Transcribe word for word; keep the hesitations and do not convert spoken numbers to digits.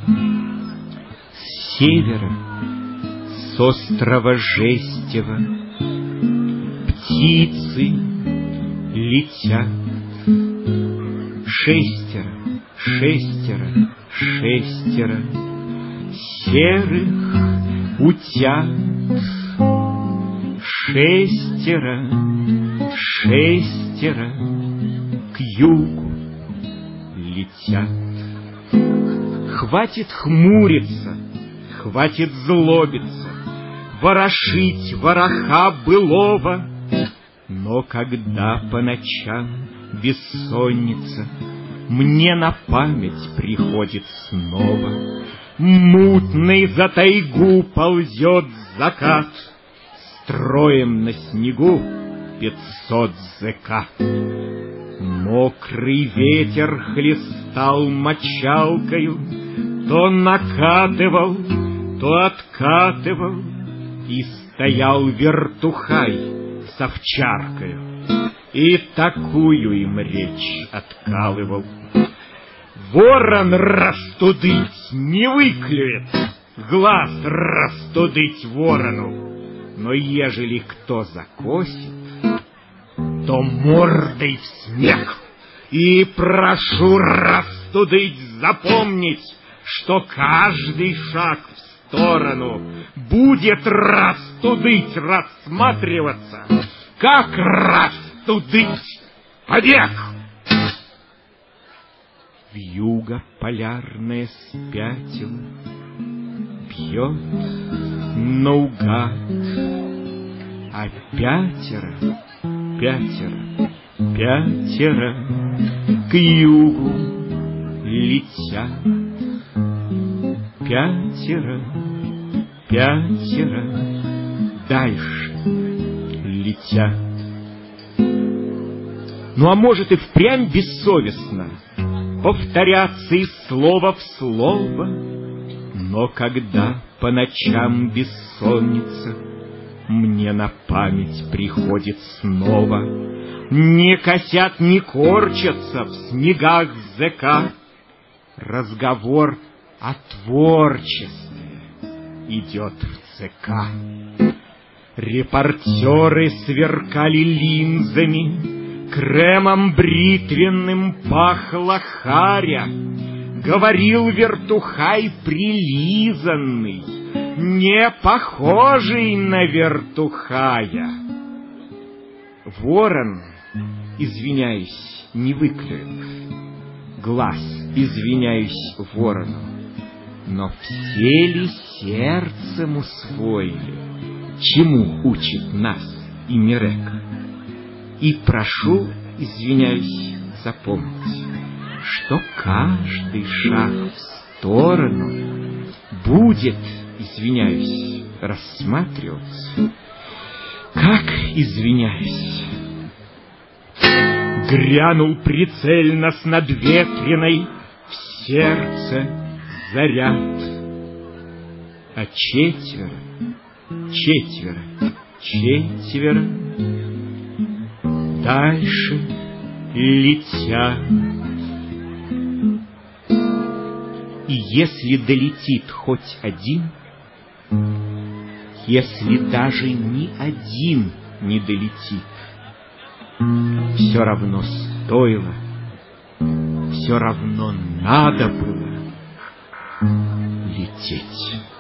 С севера, с острова Жестева, птицы летят. Шестеро, шестеро, шестеро серых утят. Шестеро, шестеро к югу летят. Хватит хмуриться, хватит злобиться, ворошить вороха былого. Но когда по ночам бессонница мне на память приходит снова, мутный за тайгу ползет закат, строем на снегу пятьсот зэка. Мокрый ветер хлестал мочалкою, то накатывал, то откатывал, и стоял вертухай с овчаркою, и такую им речь откалывал. Ворон растудыть не выклюет, глаз растудыть ворону, но ежели кто закосит, то мордой в снег. И прошу растудыть запомнить, что каждый шаг в сторону будет растудыть рассматриваться, как растудыть побег. Вьюга полярная спятила, бьет наугад, а пятеро, пятеро, пятеро к югу летят. Пятеро, пятеро дальше летят. Ну, а может, и впрямь бессовестно повторяться из слова в слово, но когда по ночам бессонница мне на память приходит снова, не косят, не корчатся в снегах зэка, разговор о творчестве идет в ЦК. Репортеры сверкали линзами, кремом бритвенным пахла харя. Говорил вертухай прилизанный, не похожий на вертухая. Ворон, извиняюсь, не выклюет, глаз, извиняюсь, ворону, но все ли сердцем усвоили, чему учит нас и Мирек? И прошу, извиняюсь, запомнить, что каждый шаг в сторону будет, извиняюсь, рассматриваться, как, извиняюсь. Грянул прицельно с надветренной в сердце заряд, а четверо, четверо, четверо дальше летят. И если долетит хоть один, если даже ни один не долетит, все равно стоило, все равно надо было лететь.